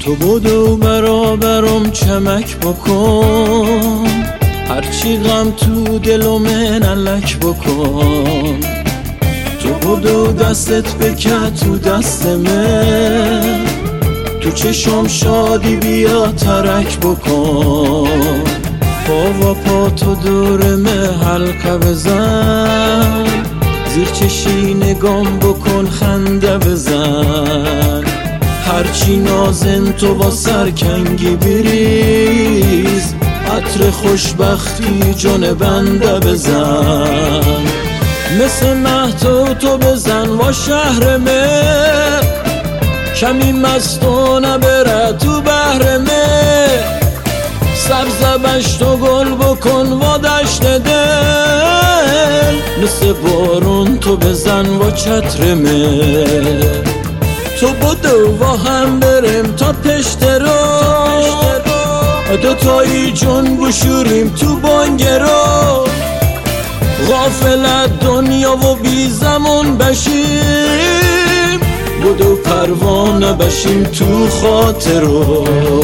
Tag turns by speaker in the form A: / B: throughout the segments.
A: تو بدو برابرم چمک بکن، هرچی غم تو دل و من علک بکن. تو بدو دستت بکن تو دست من، تو چشم شادی بیا ترک بکن. پا و پا تو دورمه حلقه بزن، زیر چشی نگام بکن خنده بزن. هرچی نازن تو با سرکنگی بریز، عطر خوشبختی جون بنده بزن. مثل مهتو تو بزن و شهر من، کمی مستونه بره تو بحر من. سبز بشت و گل بکن و دشت دل، مثل بارون تو بزن و چتر من. تو بدو و هم بریم تا پشت رو، دوتایی جون بشوریم تو بانگرو. غافلت دنیا و بی زمان بشیم، بدو پروانه بشیم تو خاطرو.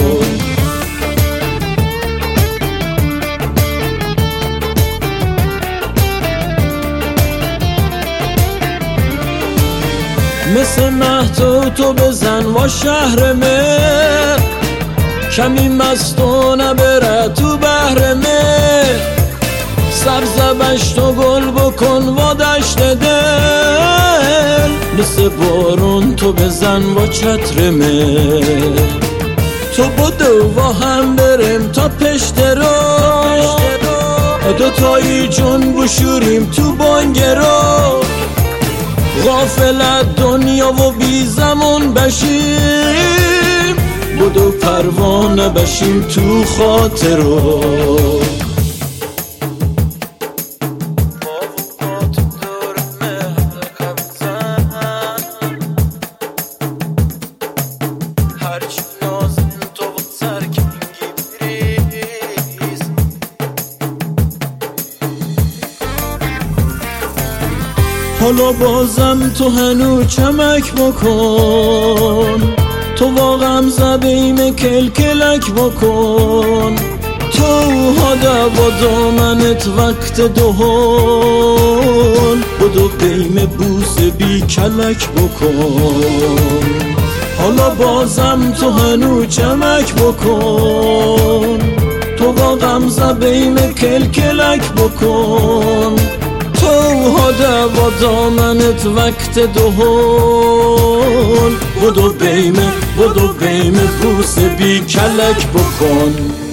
A: مثل مهتو تو بزن و شهر من، کمی مستونه بره تو بحر من. سبز بشت و گل بکن و دشت دل، مثل بارون تو بزن و چتر من. تو بدو و هم بریم تا پشت رو، دوتایی جون بشوریم تو بانگرو. غافلت دنیا و بی زمان بشیم، بدو پروانه بشیم تو خاطرو. حالا بازم تو هنو چمک بکن، تو واقعا زبیم کلکلک بکن. تو هاده و دامنت وقت دهان، بدو قیم بوس بی کلک بکن. حالا بازم تو هنو چمک بکن، تو واقعا زبیم کلکلک بکن. تو هاده و دامنت وقت دهان، بدو بیم بوس بی کلک بکن.